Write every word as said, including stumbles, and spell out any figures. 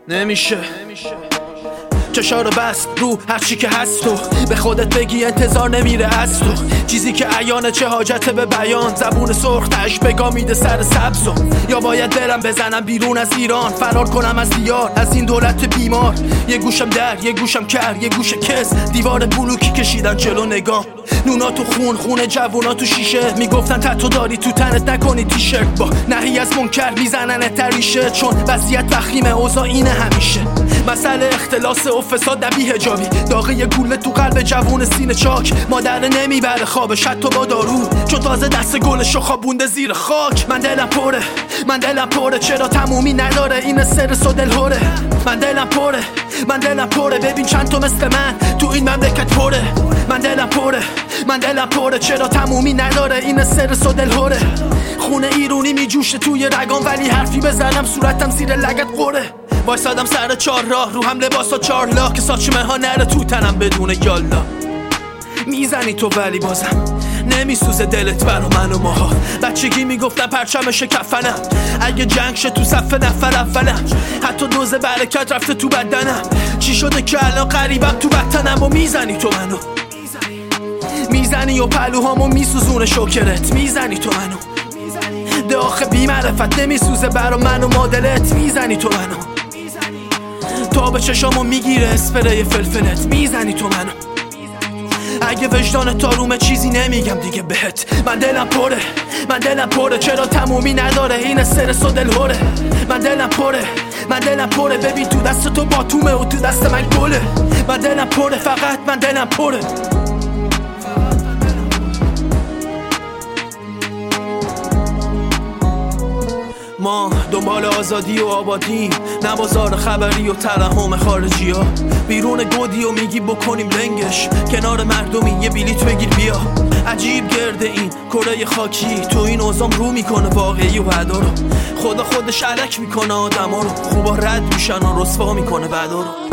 نمیشه چشا رو بست رو هرچی که هست تو به خودت بگی انتظار نمیره از تو چیزی که عیانه چه حاجت به بیان زبون سرخ تش بگا میده سر سبزو یا باید برم بزنم بیرون از ایران فرار کنم از دیار از این دولت بیمار یه گوشم در یه گوشم کر یه گوش کس دیوار بلوکی کشیدن جلو نگام نونا تو خون خون جوونا تو شیشه میگفتن تتو داری تو تنت نکنی تیشرت با نهی از منکر میزنن تریشه چون وضعیت وخیمه اوضاع اینه همیشه مسئله اختلاس و فساد نبی حجابی داغه یه گوله تو قلب جوون سینه چاک مادر نمیبره خوابش حتی با دارو چون تازه دست گلش رو خوابونده زیر خاک من دلم پره من دلم پره چرا تمومی نداره این سرس و دلهوره من دلم پره من دلم پره ببین چند تا مثل من تو این مملکت پره من دلم پره من دلم پره چرا تمومی نداره این سرس و دلهوره خونه ایرونی میجوشه توی رگام ولی حرفی بزنم صورتم زیر لگت قره وایسادم سر چار راه رو هم لباسا چارلا که ساچمه ها نره تو تنم بدون یالا میزنی تو ولی بازم نمیسوزه دلت برا من و ماها بچگی میگفتن پرچمش کفنم اگه جنگ شه تو صف نفر اولم حتی دوز برکت رفته تو بدنم چی شده که الان قریبم تو وطنم و میزنی تو منو میزنی و پلوهامو میسوزونه شکرت میزنی تو منو ده آخه بی معرفت نمیسوزه برا من و مادرت میزنی تو منو تا به چشامو میگیره اسپری فلفلت میزنی تو منو اگه وجدان تارومه چیزی نمیگم دیگه بهت من دلم پره من دلم پره چرا تمومی نداره این سرس و دلهوره من دلم پره من دلم پره ببین تو دست تو باتومه و تو دست من گله من دلم پره فقط من دلم پره ما دنبال آزادی و آبادی نه بازار خبری و ترحم خارجی ها بیرون گودی و میگی بکنیم لنگش کنار مردمی یه بلیت بگیر بیا عجیب گرده این کره خاکی تو این اوزام رو میکنه واقعی و وعدا رو خدا خودش علک میکنه آدم ها رو خوبا رد میشن و رسوا میکنه بعدا رو